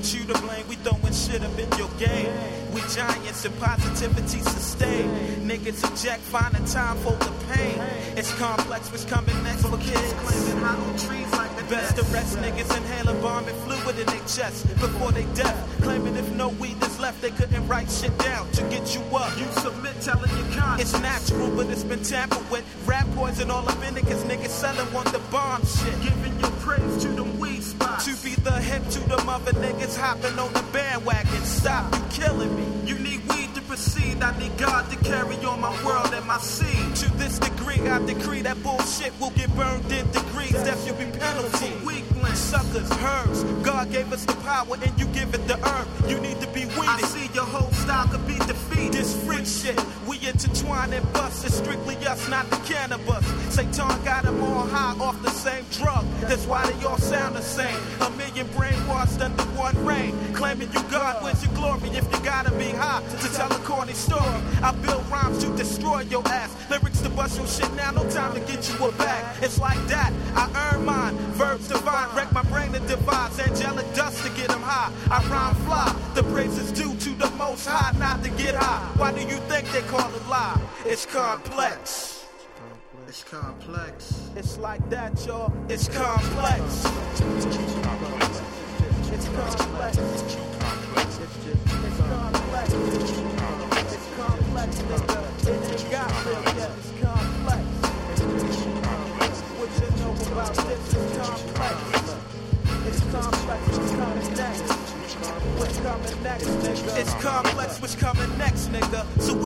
ain't you to blame. We throwing shit up in your game. We giants and positivity sustain. Niggas object, finding time for the pain. It's complex, what's coming next for kids claiming high on trees like the best. Arrest niggas inhaling bomb and fluid in their chest before they death. Claiming if no weed is left, they couldn't write shit down to get you up. You submit, telling your conscience. It's natural, but it's been tampered with. Rap poison all up in it, cause niggas selling want the bomb shit. Giving your praise to them weed spots. To be the hip to them other niggas hopping on the bandwagon. Stop, you killing me. You need weed to proceed. I need God to carry on my world and my seed. To this degree, I decree that bullshit will get burned in degrees. That should be penalty. Weaklings, suckers, herbs. God gave us the power and you give it the herb. You need to be weeded. I see your whole style could be defeated. This freak shit, we intertwine and bust. It's strictly us, not the cannabis. Satan got them all high off the same drug. That's why they all sound the same. A million brainwashed under one reign. Claiming you God, where's your glory if you gotta be high to tell a corny story? I build rhymes to destroy your ass. Lyrics to bust your shit now, no time to get you a bag. It's like that, I earn mine. Verbs divine, wreck my brain to devise. Angelic dust to get them high. I rhyme fly, the praise is due to the most high, not to get high. Why do you think they call it lie? It's complex. It's complex. It's like that, y'all. It's complex. It's complex. It's complex. It's complex. It's complex, nigga. It ain't got real yet. It's complex. What you know about this is complex. It's complex. What's coming next? What's coming next, nigga? It's complex. What's coming next, nigga? So